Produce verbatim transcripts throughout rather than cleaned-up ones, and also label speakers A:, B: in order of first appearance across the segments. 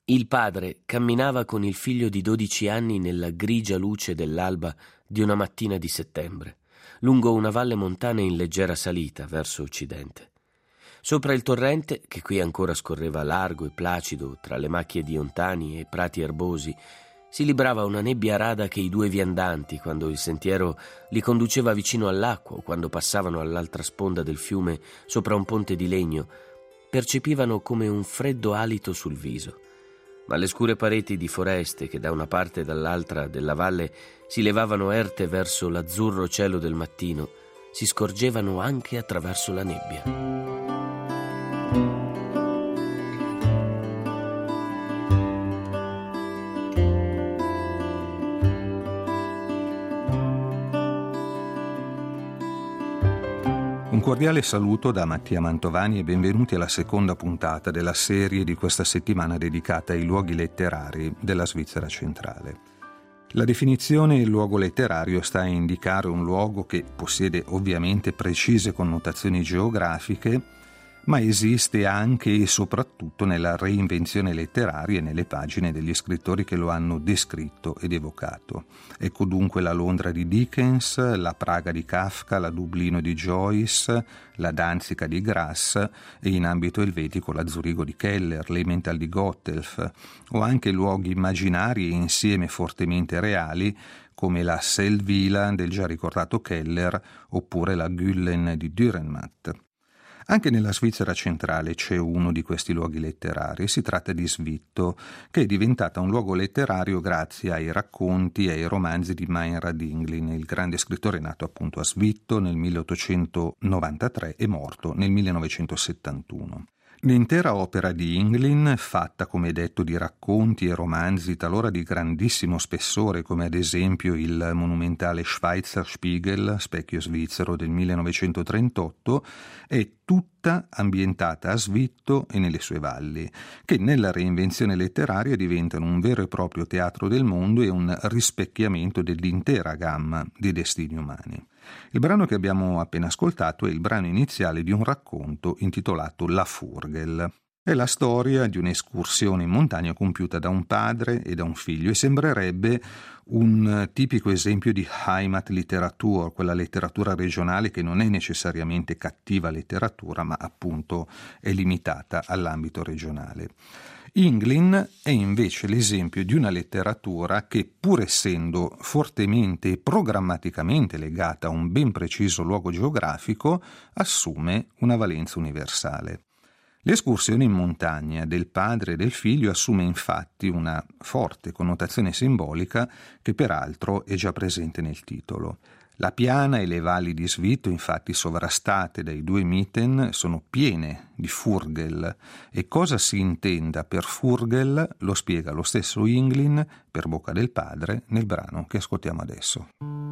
A: Il padre camminava con il figlio di dodici anni nella grigia luce dell'alba di una mattina di settembre, lungo una valle montana in leggera salita verso occidente. Sopra il torrente, che qui ancora scorreva largo e placido tra le macchie di ontani e prati erbosi, si librava una nebbia rada che i due viandanti, quando il sentiero li conduceva vicino all'acqua o quando passavano all'altra sponda del fiume sopra un ponte di legno, percepivano come un freddo alito sul viso. Ma le scure pareti di foreste che da una parte e dall'altra della valle si levavano erte verso l'azzurro cielo del mattino si scorgevano anche attraverso la nebbia.
B: Un cordiale saluto da Mattia Mantovani e benvenuti alla seconda puntata della serie di questa settimana dedicata ai luoghi letterari della Svizzera centrale. La definizione luogo letterario sta a indicare un luogo che possiede ovviamente precise connotazioni geografiche, ma esiste anche e soprattutto nella reinvenzione letteraria e nelle pagine degli scrittori che lo hanno descritto ed evocato. Ecco dunque la Londra di Dickens, la Praga di Kafka, la Dublino di Joyce, la Danzica di Grass e in ambito elvetico la Zurigo di Keller, l'Emmental di Gotthelf, o anche luoghi immaginari e insieme fortemente reali come la Seldwyla del già ricordato Keller oppure la Güllen di Dürrenmatt. Anche nella Svizzera centrale c'è uno di questi luoghi letterari, si tratta di Svitto, che è diventata un luogo letterario grazie ai racconti e ai romanzi di Meinrad Inglin, il grande scrittore nato appunto a Svitto nel milleottocentonovantatré e morto nel millenovecentosettantuno. L'intera opera di Inglin, fatta come detto di racconti e romanzi talora di grandissimo spessore, come ad esempio il monumentale Schweizer Spiegel, specchio svizzero del millenovecentotrentotto, è tutta ambientata a Svitto e nelle sue valli, che nella reinvenzione letteraria diventano un vero e proprio teatro del mondo e un rispecchiamento dell'intera gamma dei destini umani. Il brano che abbiamo appena ascoltato è il brano iniziale di un racconto intitolato La Furgel. È la storia di un'escursione in montagna compiuta da un padre e da un figlio e sembrerebbe un tipico esempio di Heimatliteratur, quella letteratura regionale che non è necessariamente cattiva letteratura, ma appunto è limitata all'ambito regionale. Inglin è invece l'esempio di una letteratura che, pur essendo fortemente e programmaticamente legata a un ben preciso luogo geografico, assume una valenza universale. L'escursione in montagna del padre e del figlio assume infatti una forte connotazione simbolica che peraltro è già presente nel titolo. La piana e le valli di Svitto, infatti sovrastate dai due mitten, sono piene di Furgel e cosa si intenda per Furgel lo spiega lo stesso Inglin per bocca del padre nel brano che ascoltiamo adesso.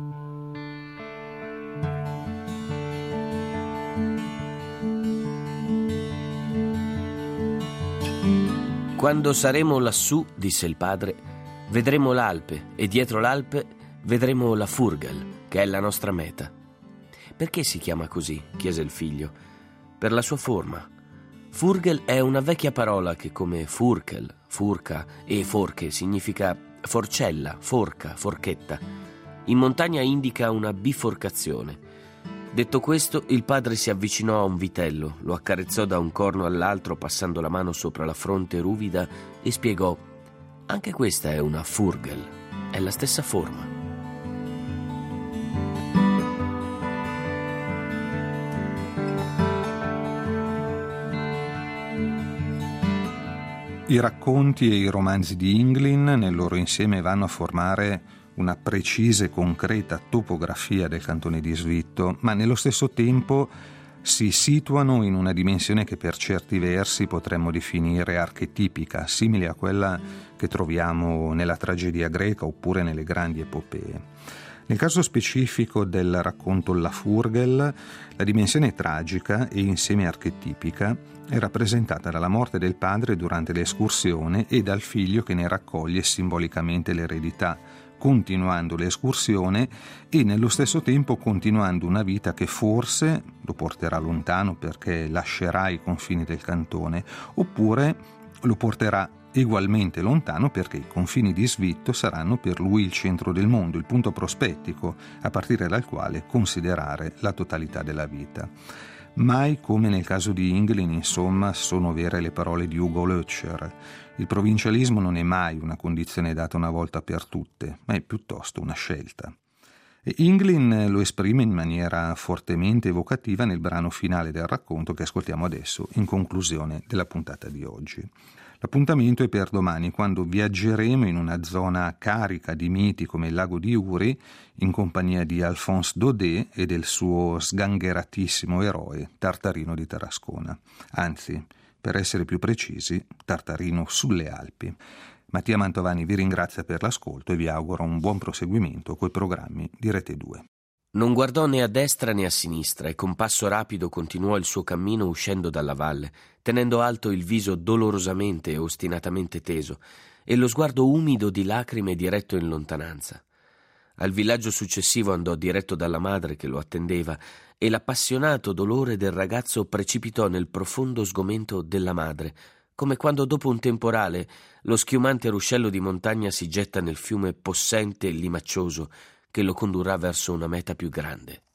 A: Quando saremo lassù, disse il padre, vedremo l'Alpe e dietro l'Alpe vedremo la Furgel, che è la nostra meta. Perché si chiama così? Chiese il figlio. Per la sua forma. Furgel è una vecchia parola che come Furkel, furca e forche significa forcella, forca, forchetta. In montagna indica una biforcazione. Detto questo, il padre si avvicinò a un vitello, lo accarezzò da un corno all'altro passando la mano sopra la fronte ruvida e spiegò: anche questa è una Furgel, è la stessa forma.
B: I racconti e i romanzi di Inglin nel loro insieme vanno a formare una precisa e concreta topografia del cantone di Svitto, ma nello stesso tempo si situano in una dimensione che per certi versi potremmo definire archetipica, simile a quella che troviamo nella tragedia greca oppure nelle grandi epopee. Nel caso specifico del racconto La Furgel, la dimensione tragica e insieme archetipica è rappresentata dalla morte del padre durante l'escursione e dal figlio che ne raccoglie simbolicamente l'eredità, continuando l'escursione e nello stesso tempo continuando una vita che forse lo porterà lontano perché lascerà i confini del cantone, oppure lo porterà egualmente lontano perché i confini di Svitto saranno per lui il centro del mondo, il punto prospettico a partire dal quale considerare la totalità della vita. Mai come nel caso di Inglin, insomma, sono vere le parole di Ugo Lötscher. Il provincialismo non è mai una condizione data una volta per tutte, ma è piuttosto una scelta. E Inglin lo esprime in maniera fortemente evocativa nel brano finale del racconto che ascoltiamo adesso in conclusione della puntata di oggi. L'appuntamento è per domani, quando viaggeremo in una zona carica di miti come il lago di Uri in compagnia di Alphonse Daudet e del suo sgangheratissimo eroe Tartarino di Tarascona. Anzi, per essere più precisi, Tartarino sulle Alpi. Mattia Mantovani vi ringrazia per l'ascolto e vi auguro un buon proseguimento coi programmi di Rete due.
A: Non guardò né a destra né a sinistra e con passo rapido continuò il suo cammino uscendo dalla valle, tenendo alto il viso dolorosamente e ostinatamente teso e lo sguardo umido di lacrime diretto in lontananza. Al villaggio successivo andò diretto dalla madre che lo attendeva e l'appassionato dolore del ragazzo precipitò nel profondo sgomento della madre, come quando dopo un temporale lo schiumante ruscello di montagna si getta nel fiume possente e limaccioso che lo condurrà verso una meta più grande.